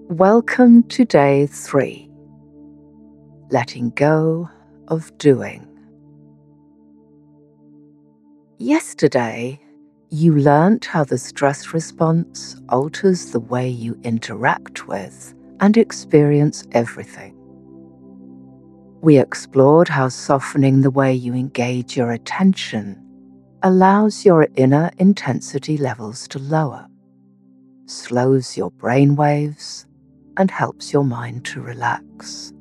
Welcome to day 3, letting go of doing. Yesterday, you learnt how the stress response alters the way you interact with and experience everything. We explored how softening the way you engage your attention allows your inner intensity levels to lower, slows your brain waves, and helps your mind to relax.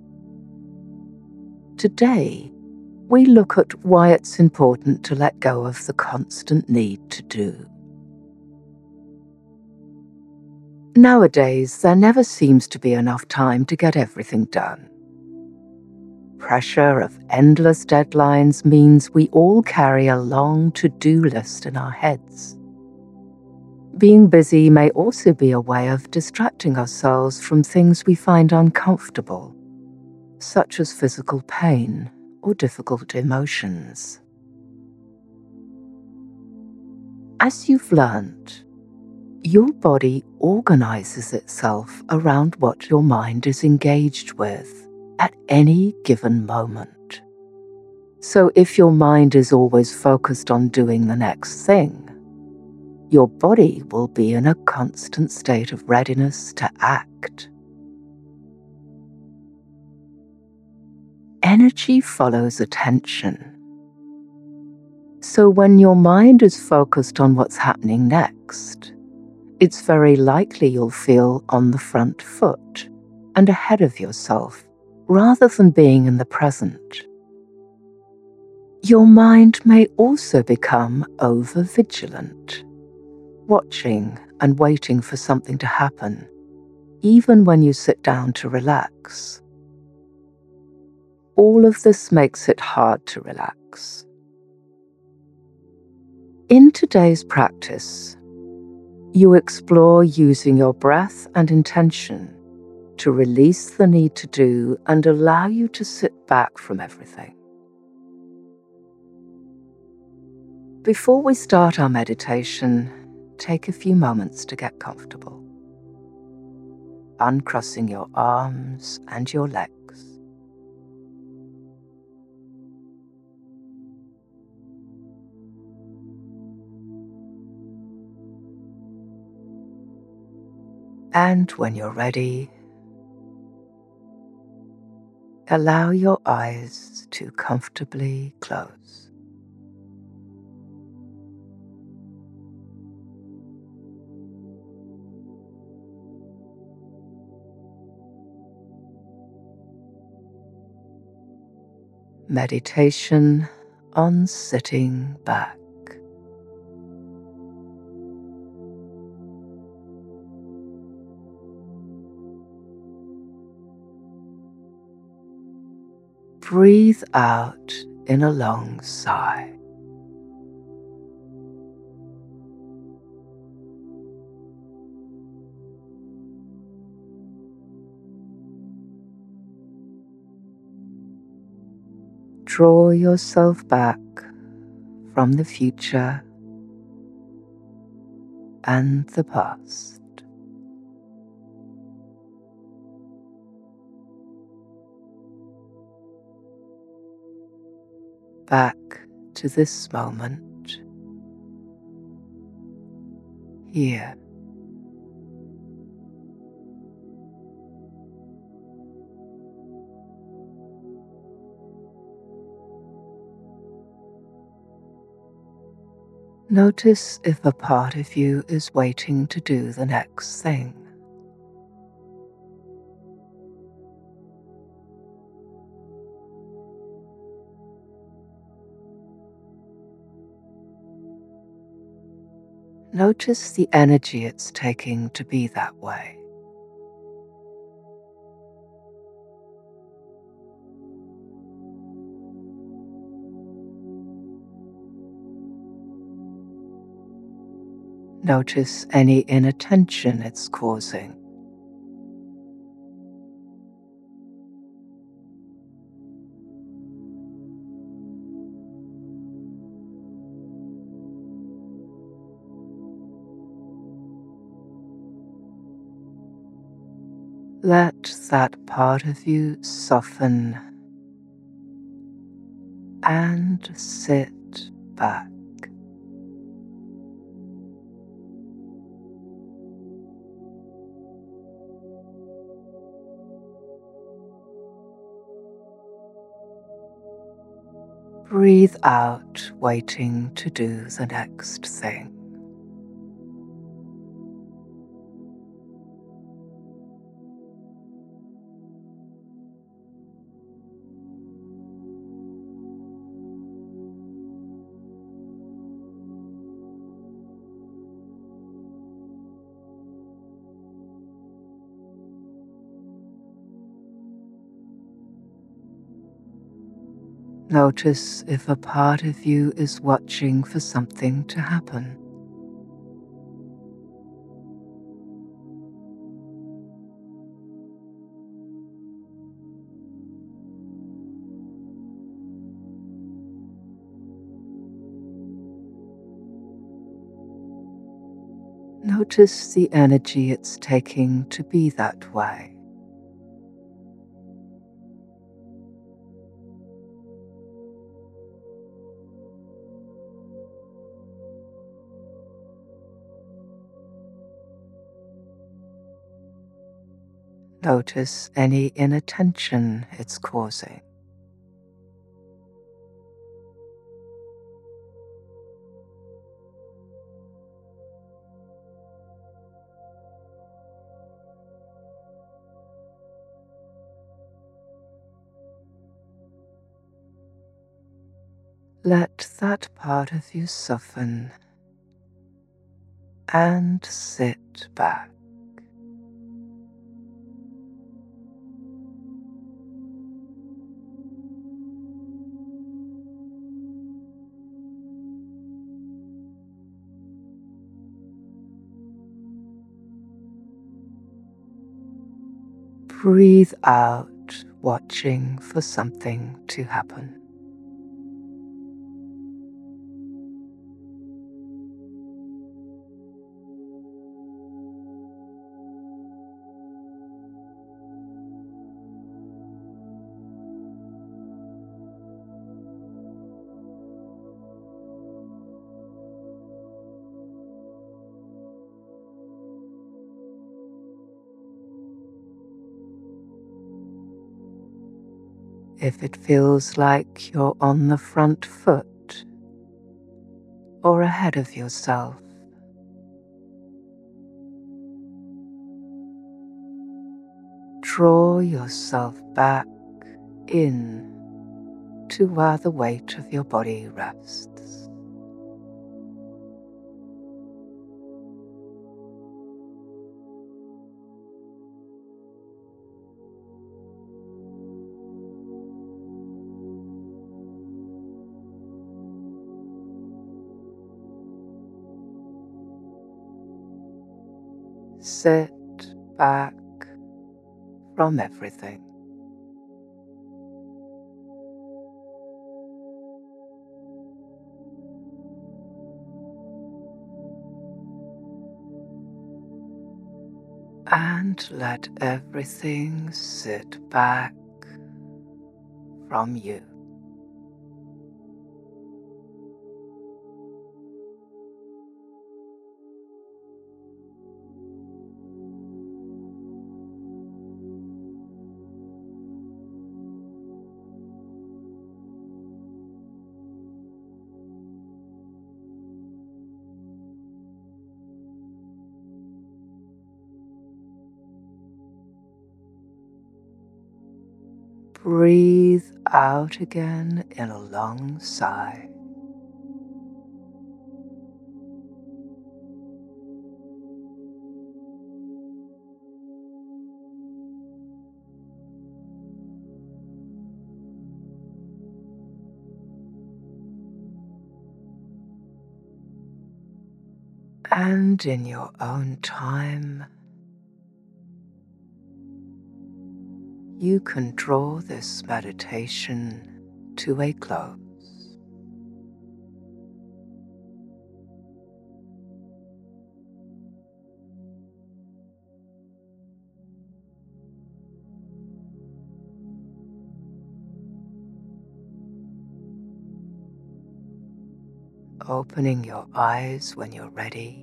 Today, we look at why it's important to let go of the constant need to do. Nowadays, there never seems to be enough time to get everything done. Pressure of endless deadlines means we all carry a long to-do list in our heads. Being busy may also be a way of distracting ourselves from things we find uncomfortable, such as physical pain or difficult emotions. As you've learned, your body organizes itself around what your mind is engaged with at any given moment. So if your mind is always focused on doing the next thing, your body will be in a constant state of readiness to act. Energy follows attention. So when your mind is focused on what's happening next, it's very likely you'll feel on the front foot and ahead of yourself rather than being in the present. Your mind may also become over-vigilant, watching and waiting for something to happen, even when you sit down to relax. All of this makes it hard to relax. In today's practice, you explore using your breath and intention to release the need to do and allow you to sit back from everything. Before we start our meditation, take a few moments to get comfortable. Uncrossing your arms and your legs. And when you're ready, allow your eyes to comfortably close. Meditation on sitting back. Breathe out in a long sigh. Draw yourself back from the future and the past. Back to this moment, here. Notice if a part of you is waiting to do the next thing. Notice the energy it's taking to be that way. Notice any inattention it's causing. Let that part of you soften and sit back. Breathe out, waiting to do the next thing. Notice if a part of you is watching for something to happen. Notice the energy it's taking to be that way. Notice any inattention it's causing. Let that part of you soften and sit back. Breathe out, watching for something to happen. If it feels like you're on the front foot or ahead of yourself, draw yourself back in to where the weight of your body rests. Sit back from everything. And let everything sit back from you. Breathe out again in a long sigh. And in your own time, you can draw this meditation to a close. opening your eyes when you're ready.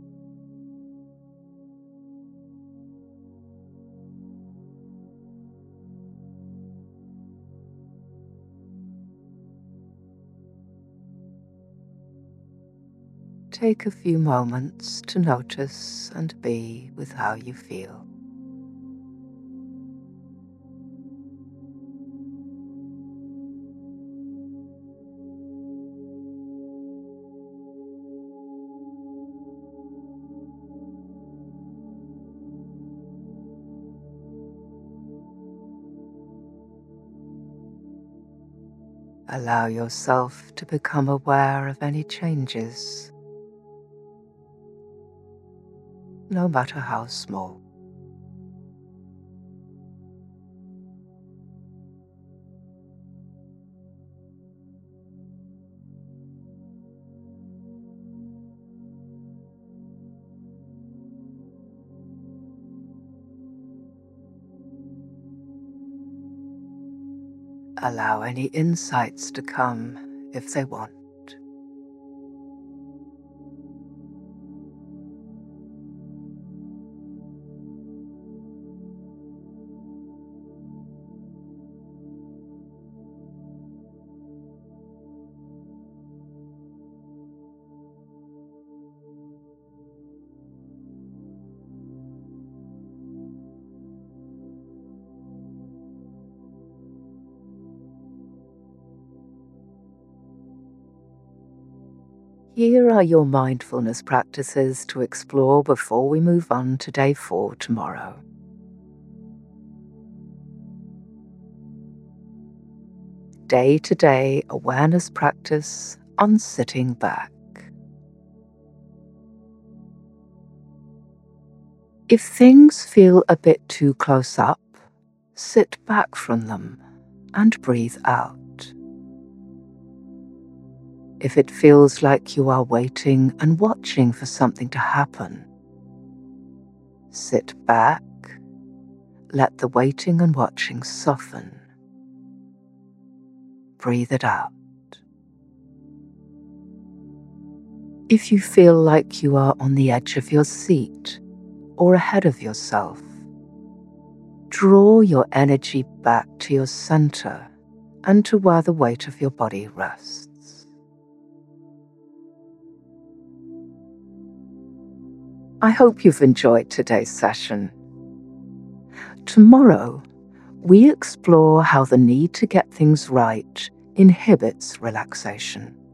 Take a few moments to notice and be with how you feel. Allow yourself to become aware of any changes, no matter how small. Allow any insights to come if they want. Here are your mindfulness practices to explore before we move on to day 4 tomorrow. Day-to-day awareness practice on sitting back. If things feel a bit too close up, sit back from them and breathe out. If it feels like you are waiting and watching for something to happen, sit back, let the waiting and watching soften. Breathe it out. If you feel like you are on the edge of your seat or ahead of yourself, draw your energy back to your center and to where the weight of your body rests. I hope you've enjoyed today's session. Tomorrow, we explore how the need to get things right inhibits relaxation.